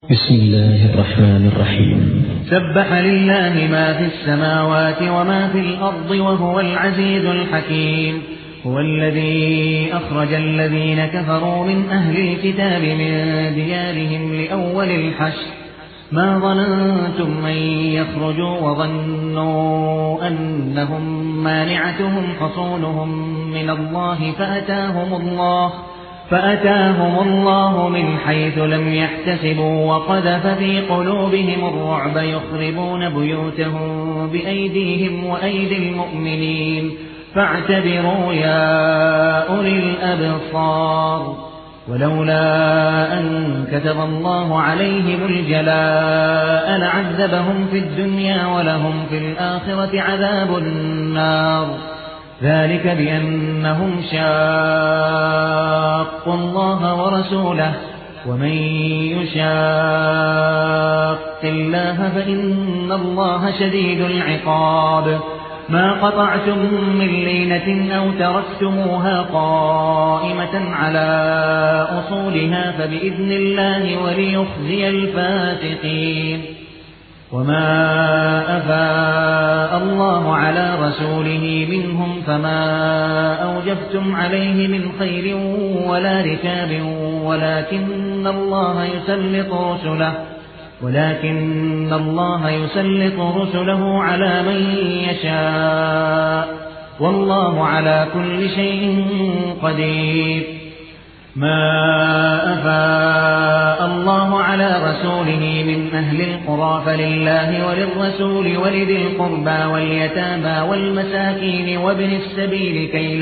بسم الله الرحمن الرحيم. سبح لله ما في السماوات وما في الأرض وهو العزيز الحكيم. هو الذي أخرج الذين كفروا من أهل الكتاب من ديارهم لأول الحشر ما ظننتم أن يخرجوا وظنوا أنهم مانعتهم حصونهم من الله فأتاهم الله من حيث لم يحتسبوا وقذف في قلوبهم الرعب يخربون بيوتهم بأيديهم وأيدي المؤمنين فاعتبروا يا أولي الأبصار. ولولا أن كتب الله عليهم الجلاء لعذبهم في الدنيا ولهم في الآخرة عذاب النار. ذلك بأنهم شاقوا الله ورسوله ومن يشاق الله فإن الله شديد العقاب. ما قطعتم من لينة أو تركتموها قائمة على أصولها فبإذن الله وليخزي الفاسقين. وما أفاء الله على رسوله منهم فما أوجفتم عليه من خير ولا ركاب ولكن الله يسلط رسله على من يشاء والله على كل شيء قدير. ما أفاء الله على رسوله من أهل القرى فلله وللرسول ولذي القربى واليتامى والمساكين وابن السبيل كي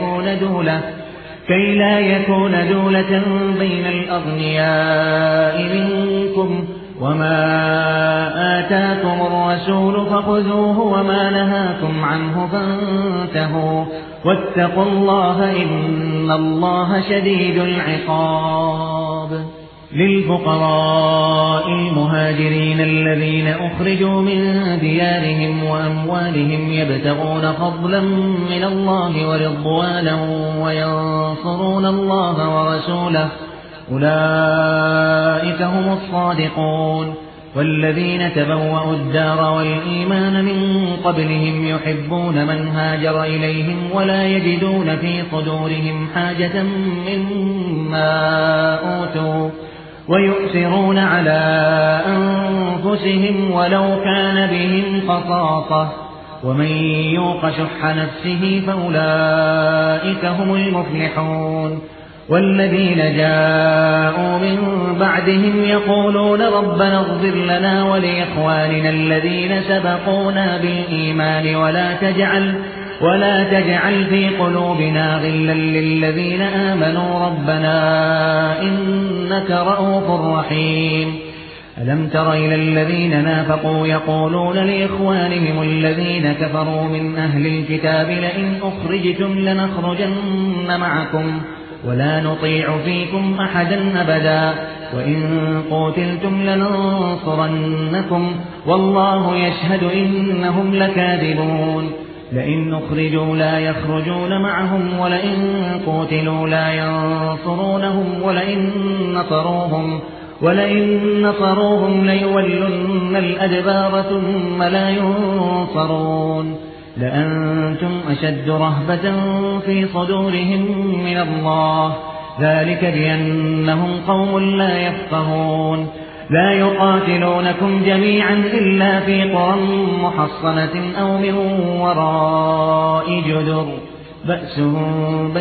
لا يكون دولة بين الأغنياء منكم. وما آتاكم الرسول فخذوه وما نهاكم عنه فانتهوا واتقوا الله إن الله شديد العقاب. للفقراء المهاجرين الذين أخرجوا من ديارهم وأموالهم يبتغون فضلا من الله ورضوانا وينصرون الله ورسوله أولئك هم الصادقون. والذين تبوأوا الدار والإيمان من قبلهم يحبون من هاجر إليهم ولا يجدون في صدورهم حاجة مما أوتوا ويؤثرون على أنفسهم ولو كان بهم خصاصة ومن يوق شح نفسه فأولئك هم المفلحون. والذين جاءوا من بعدهم يقولون ربنا اغفر لنا ولإخواننا الذين سبقونا بالإيمان ولا تجعل في قلوبنا غلا للذين آمنوا ربنا إنك رؤوف رحيم. ألم تر إلى الذين نافقوا يقولون لإخوانهم الذين كفروا من أهل الكتاب لئن أخرجتم لنخرجن معكم ولا نطيع فيكم أحدا أبدا وإن قتلتم لننصرنكم والله يشهد إنهم لكاذبون. لئن أخرجوا لا يخرجون معهم ولئن قتلوا لا ينصرونهم ولئن نصروهم ليولن الأدبار ثم لا ينصرون. لأنتم أشد رهبة في صدورهم من الله ذلك بأنهم قوم لا يفقهون. لا يقاتلونكم جميعا إلا في قرى محصنة أو من وراء جدر بأسهم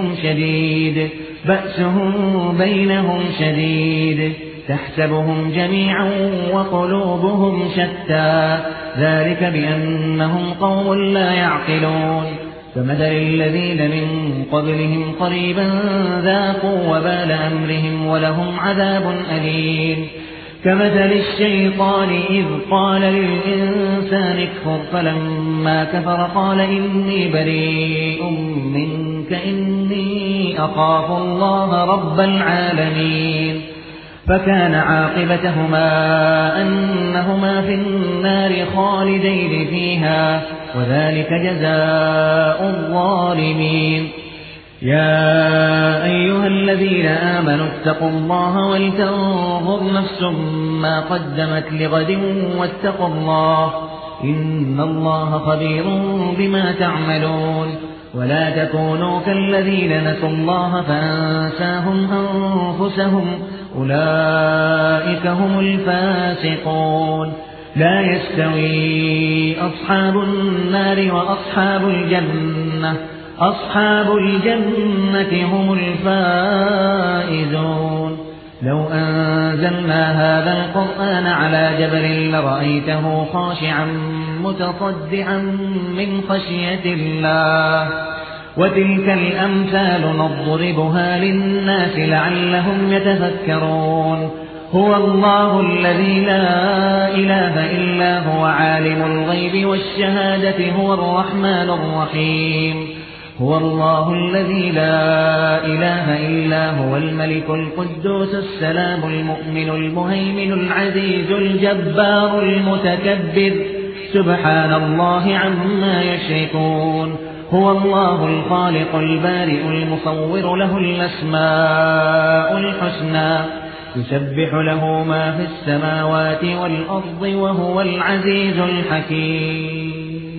بينهم شديد تحسبهم جميعا وقلوبهم شتى ذلك بأنهم قوم لا يعقلون. فمثل الذين من قبلهم قريبا ذاقوا وبال أمرهم ولهم عذاب أليم. كمثل الشيطان إذ قال للإنسان اكفر فلما كفر قال إني بريء منك إني أخاف الله رب العالمين. فكان عاقبتهما أنهما في النار خالدين فيها وذلك جزاء الظالمين. يا أيها الذين آمنوا اتقوا الله ولتنظر نفس ما قدمت لغد واتقوا الله إن الله خبير بما تعملون ولا تكونوا كالذين نسوا الله فأنساهم أنفسهم أولئك هم الفاسقون لا يستوي أصحاب النار وأصحاب الجنة أصحاب الجنة هم الفائزون لو أنزلنا هذا القرآن على جبل لرأيته خاشعا متصدعا من خشية الله وتلك الأمثال نضربها للناس لعلهم يتفكرون هو الله الذي لا إله إلا هو عالم الغيب والشهادة هو الرحمن الرحيم هو الله الذي لا إله إلا هو الملك القدوس السلام المؤمن المهيمن العزيز الجبار المتكبر سبحان الله عما يشركون هو الله الخالق البارئ المصور له الأسماء الحسنى يسبح له ما في السماوات والأرض وهو العزيز الحكيم